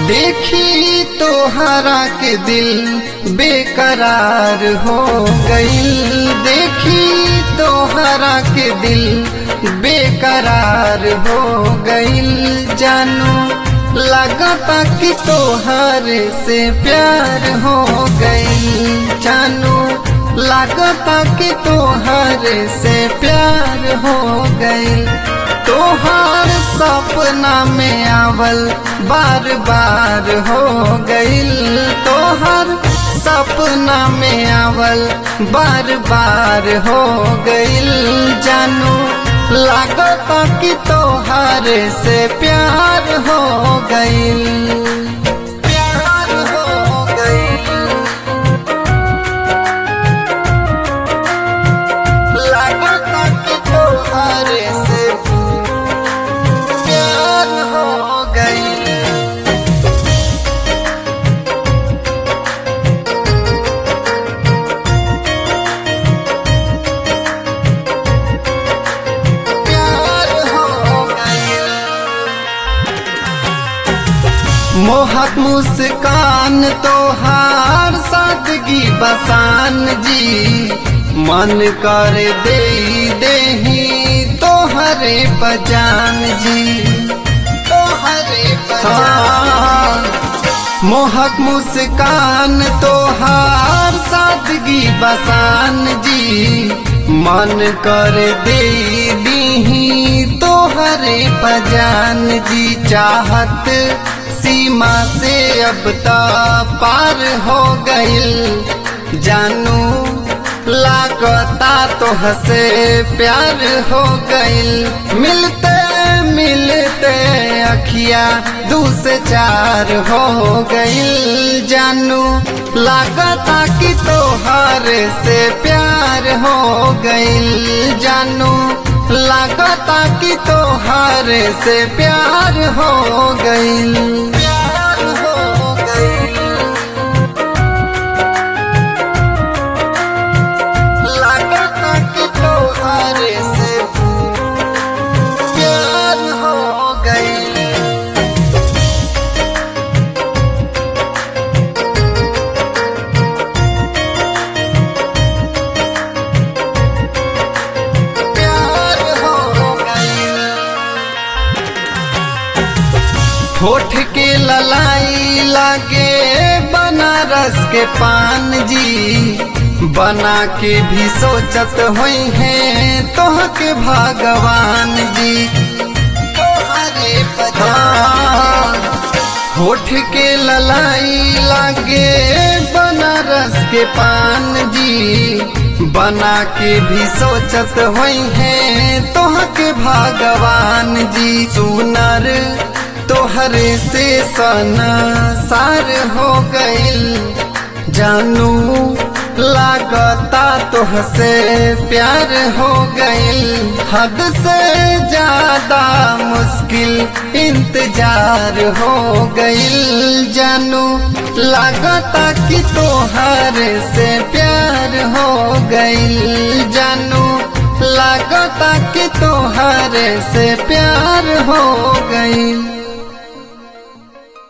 देखी तोहरा के दिल बेकरार हो गईल। देखी तोहरा के दिल बेकरार हो गईल। जानू लगता कि तोहरे से प्यार हो गईल। जानू लगता कि तोहरे से प्यार हो गईल। तोहार सपना में आवल बार बार हो गईल। तोहार सपना में आवल बार बार हो गईल। जानू लगता कि तोहारे से प्यार हो गईल। प्यार हो गईल। लगता कि तोहारे से प्यार हो गईल। मोहक मुस्कान तोहार सादगी बसान जी। मन कर दे देही तोहरे पजान जी। तोहरे पजान। मोहक मुस्कान तोहार सादगी बसान जी। मन कर दे दीही तोहरे पजान जी। चाहत सीमा से अब ता पार हो गईल। जानू लागता तोहसे प्यार हो गईल। मिलते मिलते अखिया दू से चार हो गईल। जानू लागता कि तोहरे से प्यार हो गईल। जानू लागता कि तोहरे से प्यार हो गईल। प्यार हो गईल। लागता कि तोहरे से प्यार हो गईल। होठ के ललाई लागे बनारस के पान जी। बना के भी सोचत होई है तोह के भगवान जी। तोहरे पजान। होठ के ललाई लागे बनारस के पान जी। बना के भी सोचत होई है तोह के भगवान जी। सुनर तोहरे से संसार हो गईल। जानू लागता तोहसे प्यार हो गईल। हद से ज्यादा मुश्किल इंतजार हो गईल। जानू लागता कि तोहरे से प्यार हो गईल। जानू लागता कि तोहरे से प्यार हो गईल।